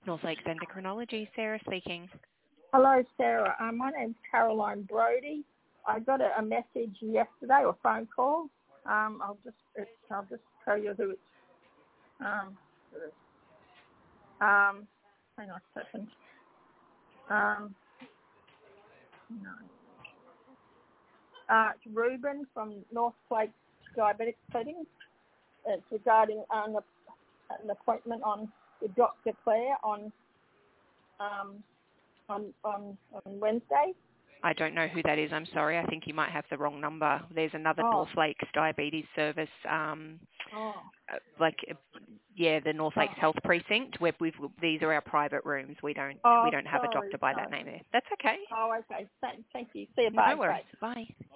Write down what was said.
North Lakes Endocrinology, Sarah speaking. Hello, Sarah. My name's Caroline Brody. I got a message yesterday or phone call. I'll just tell you who it's. Hang on a second. No. It's Ruben from North Lakes Diabetic Clinic. It's regarding an appointment with Dr. Claire on Wednesday. I don't know who that is. I'm sorry. I think you might have the wrong number. There's another North Lakes Diabetes Service, the North Lakes Health Precinct. These are our private rooms. We don't have a doctor by that name there. That's okay. Oh, okay. Thank you. See you. Bye. No worries. Bye.